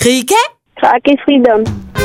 Criquet? Crack et Freedom.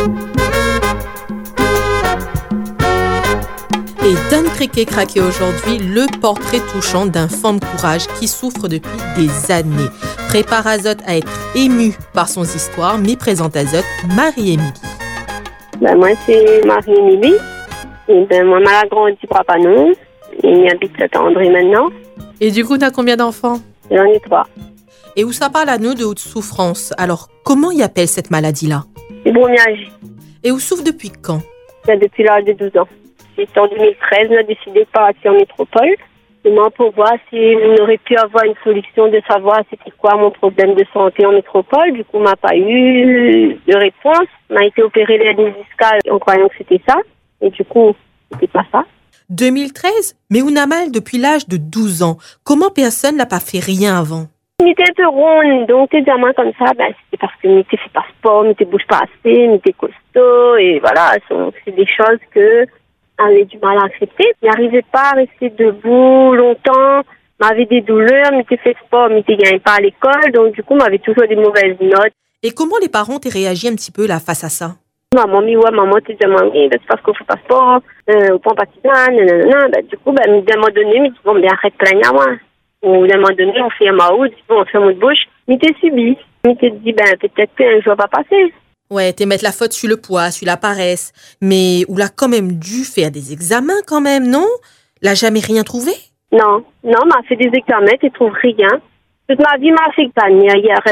Et donne Criquet craqué aujourd'hui le portrait touchant d'un femme courage qui souffre depuis des années. Prépare Azote à être ému par son histoire, mais présente Azote Marie-Émilie. Moi, c'est Marie-Émilie. Et moi, je grandi papa nous. Il habite à André maintenant. Et du coup, tu as combien d'enfants? J'en ai 3. Et où ça parle à nous de haute souffrance? Alors, comment y appelle cette maladie-là? Fibromyalgie. Et où souffre depuis quand? Depuis l'âge de 12 ans. C'est en 2013, on a décidé de partir en métropole. Seulement pour voir si on aurait pu avoir une solution de savoir c'était quoi mon problème de santé en métropole. Du coup, on n'a pas eu de réponse. On a été opéré l'hernie discale en croyant que c'était ça. Et du coup, c'était pas ça. 2013? Mais on a mal depuis l'âge de 12 ans. Comment personne n'a pas fait rien avant? On était un peu ronde, donc tes gamins comme ça, c'est parce que on fait pas sport, on bouge pas assez, on était costaud, et voilà, c'est des choses que on avait du mal à accepter. On n'arrivait pas à rester debout longtemps, on avait des douleurs, on était fait sport, on était gagné pas à l'école, donc du coup, on avait toujours des mauvaises notes. Et comment les parents t'ont réagi un petit peu là face à ça? Maman, t'es déjà oui, c'est parce qu'on fait pas sport, on prend pas de nanana. Du coup, à un moment donné, on dit, bon, arrête de plaigner à moi. Ou à un moment donné, on fait un maou, on fait un mot de bouche. Mais t'es subi. Mais t'es dit, peut-être qu'un jour va passer. Ouais, t'es mettre la faute sur le poids, sur la paresse. Mais on l'a quand même dû faire des examens quand même, non? L'a jamais rien trouvé? Non, m'a fait des examens, tu trouves rien. Toute ma vie, m'a fait scanner,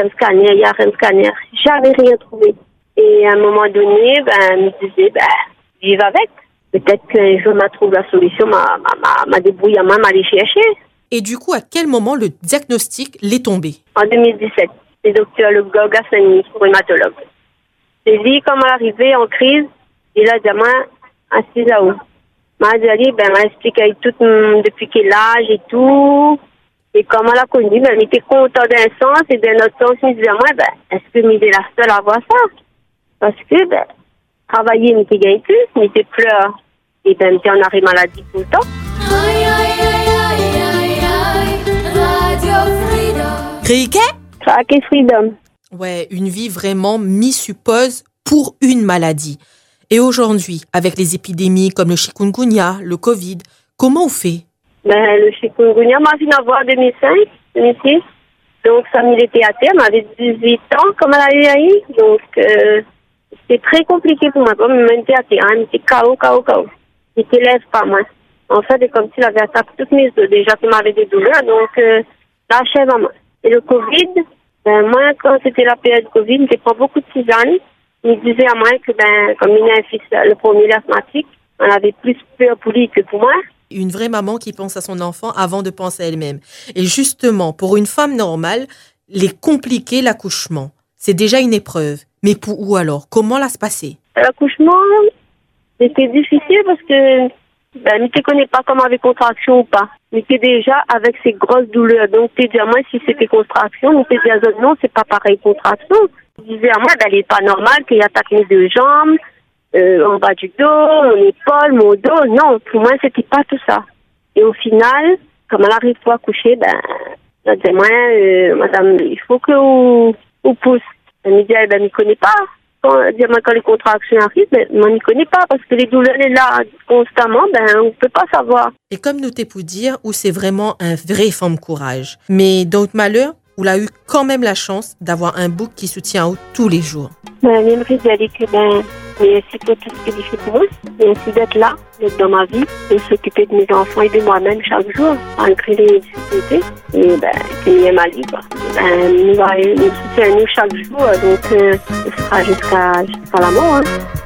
scanner. Jamais rien trouvé. Et à un moment donné, je me disais, vive avec. Peut-être qu'un jour, je trouve la solution, m'a débrouillé à moi, m'aller chercher. Et du coup, à quel moment le diagnostic l'est tombé? En 2017, le docteur Gassani, rhumatologue. C'est lui, quand elle est arrivée en crise, il a dit à moi, assise à où? M'a dit, m'a expliqué tout depuis quel âge et tout. Et comment elle a connu, il était content d'un sens et d'un autre sens, il me disait à moi, est-ce que je suis la seule à voir ça? Parce que, travailler, je ne gagne plus, je n'étais pleure. Et j'étais en arrêt maladie tout le temps. Criquet? Crack et Freedom. Ouais, une vie vraiment mise sur pause pour une maladie. Et aujourd'hui, avec les épidémies comme le chikungunya, le Covid, comment on fait? Le chikungunya m'a vu d'avoir en 2006. Donc, ça m'il était à terre, m'avait 18 ans, comme elle a eu. Donc, c'était très compliqué pour moi. Comme elle était à terre, elle était KO. Il ne lève pas, moi. En fait, c'est comme s'il avait attaqué toutes mes os. Déjà qu'il m'avait des douleurs, donc, lâchait à moi. Et le Covid, moi, quand c'était la période Covid, j'ai pris beaucoup de tisane. Il disait à moi que, comme il a un fils, le premier asthmatique, on avait plus peur pour lui que pour moi. Une vraie maman qui pense à son enfant avant de penser à elle-même. Et justement, pour une femme normale, les compliquer l'accouchement, c'est déjà une épreuve. Mais pour où alors? Comment là se passer? L'accouchement, c'était difficile parce que je ne connais pas comment avec contraction ou pas. Mais t'es déjà avec ces grosses douleurs. Donc, t'es dit à moi si c'était contraction, mais t'es dit à non, c'est pas pareil contraction. Je disais à moi, elle n'est pas normale qu'il attaque mes 2 jambes, en bas du dos, mon épaule, mon dos. Non, pour moi, c'était pas tout ça. Et au final, comme elle arrive pas à coucher, elle dit à moi, madame, il faut que vous pousse. Elle me dit, je ne connais pas. Quand les contractions arrivent, on n'y connaît pas parce que les douleurs sont là constamment, on ne peut pas savoir. Et comme nous t'es pour dire, où c'est vraiment un vrai femme courage. Mais dans notre malheur, on a eu quand même la chance d'avoir un bouc qui soutient en haut tous les jours. J'aimerais dire que merci pour tout ce que tu fais pour moi. Merci d'être là, d'être dans ma vie et s'occuper de mes enfants et de moi-même chaque jour, malgré les difficultés. Et qu'il y ait ma vie, quoi. Nous soutiens chaque jour, donc ce sera jusqu'à la mort.